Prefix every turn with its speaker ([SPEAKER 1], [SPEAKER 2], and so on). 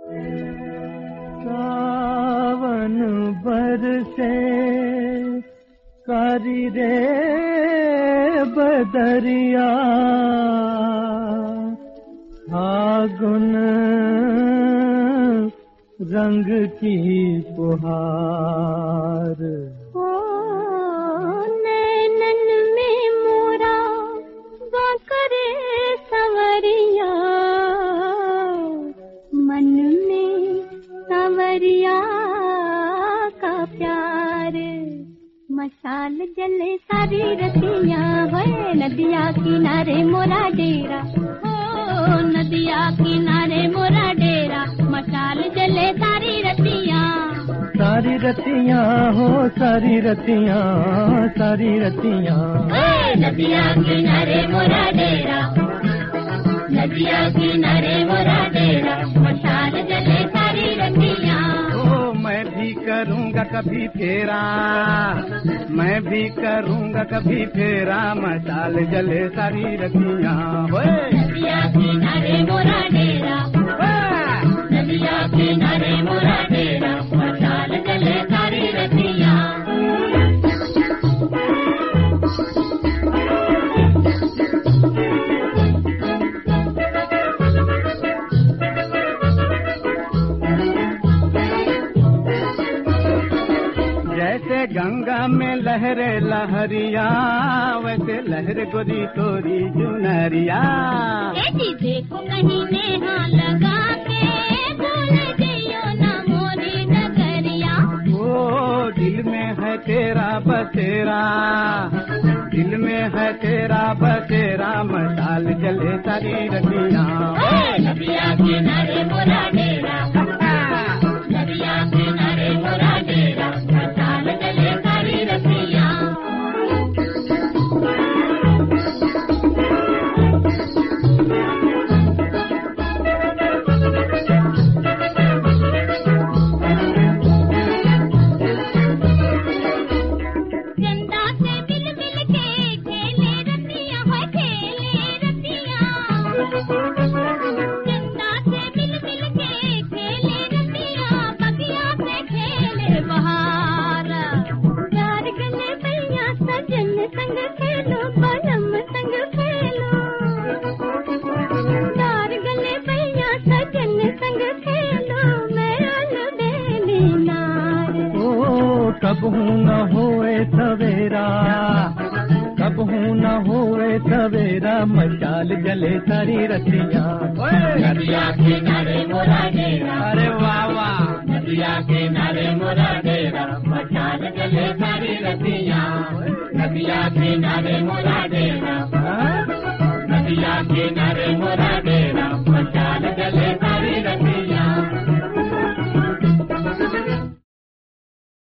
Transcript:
[SPEAKER 1] सावन बरसे कारी रे बदरिया, फागुन रंग की फुहार।
[SPEAKER 2] ओ नैनन में मोरा बाकरे सवरिया, मन में सवरिया का प्यार। मशाल जले सारी रतियां, है नदिया किनारे मोरा डेरा, ओ नदिया किनारे मोरा डेरा। मशाल जले सारी रतियां,
[SPEAKER 1] सारी रतियां हो सारी रतियां, सारी रतियां।
[SPEAKER 2] नदिया किनारे मोरा डेरा, नदिया किनारे मोरा डेरा। मशाल जले सारी रतियां।
[SPEAKER 1] ओ मैं भी करूँगा कभी फेरा, मैं भी करूँगा कभी फेरा। मशाल जले सारी रतियां।
[SPEAKER 2] नदिया किनारे मोरा डेरा, नदिया किनारे मोरा डेरा। मशाल जले सारी रतियां।
[SPEAKER 1] जैसे गंगा में लहरे लहरिया, वैसे लहर गोरी तोरी जुनरिया।
[SPEAKER 2] देखो कहीं नेहा लगा के, भूल गइयो ना मोरी नगरिया।
[SPEAKER 1] ओ दिल में है तेरा बसेरा, दिल में है तेरा बसेरा। मशाल जले सारी रतियां।
[SPEAKER 2] नदिया किनारे मोरा डेरा, नदिया किनारे मोरा डेरा। मशाल जले सारी रतियां।
[SPEAKER 1] कब हूँ न होए सवेरा, कब हूँ न होए सवेरा। मशाल जले सारी रतियां।
[SPEAKER 2] नदिया किनारे मोरा डेरा,
[SPEAKER 1] अरे वाह वाह।
[SPEAKER 2] नदिया किनारे मोरा डेरा। मशाल जले सारी रतियां, नदिया किनारे मोरा डेरा।